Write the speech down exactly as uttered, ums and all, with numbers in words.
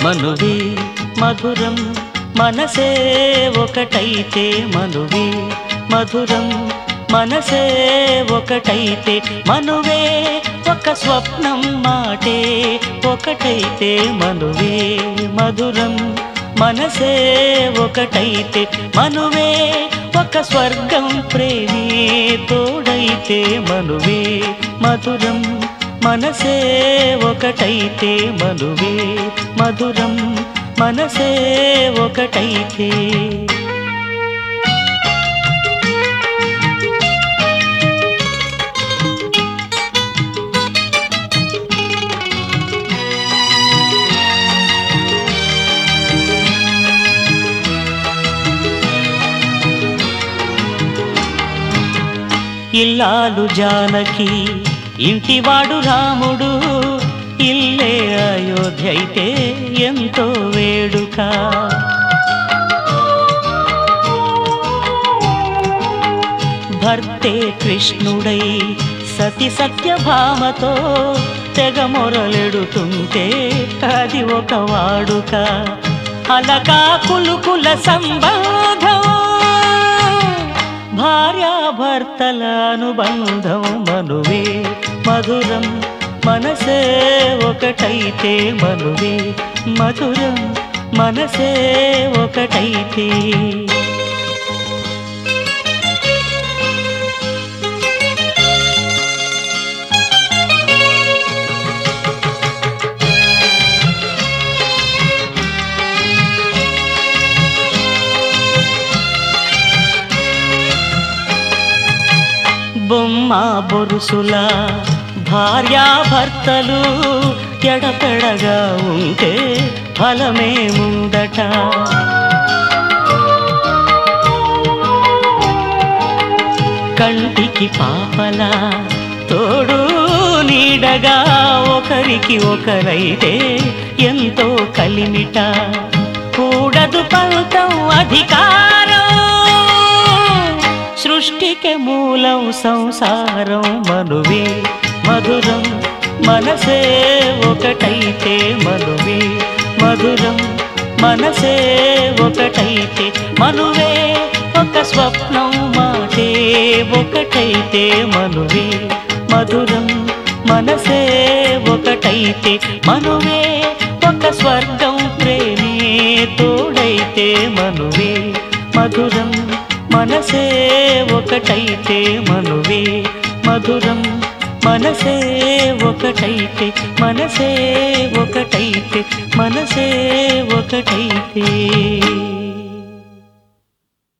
మనువే మధురం మనసే ఒకటైతే మనువే మధురం మనసే ఒకటైతే మనువే ఒక స్వప్నం మాటే ఒకటైతే మనువే మధురం మనసే ఒకటైతే మనువే ఒక స్వర్గం ప్రేమే తోడైతే మనువే మధురం మనసే ఒకటైతే మనువే మధురం మనసే ఒకటైతే ఇల్లాలు జానకి ఇంటివాడు రాముడు ఇల్లే అయోధ్య అయితే ఎంతో వేడుక భర్తే కృష్ణుడై సతి సత్యభామతో తెగ మొరలెడుతుంటే అది ఒక వాడుక అలకా కులుకుల సంబంధం భార్యాభర్తల అనుబంధం మనువే మధురం మనసే ఒకటైతే మనువే మధురం మనసే ఒకటైతే బొమ్మ బొరుసుల భార్యాభర్తలు ఎడపెడగా ఉంటే ఫలమే ముందట కంటికి పాపలా తోడు నీడగా ఒకరికి ఒకరైతే ఎంతో కలిమిట కూడదు పంతం అధికారం సృష్టికి మూలం సంసారం మనువే మధురం మనసే ఒకటైతే మనువే మధురం మనసే ఒకటైతే మనువే ఒక స్వప్నం మాటే ఒకటైతే మనువే మధురం మనసే ఒకటైతే మనువే ఒక స్వర్గం ప్రేమే తోడైతే మనువే మధురం మనసే ఒకటైతే మనువే మధురం మనసే ఒకటైతే మనసే ఒకటైతే మనసే ఒకటైతే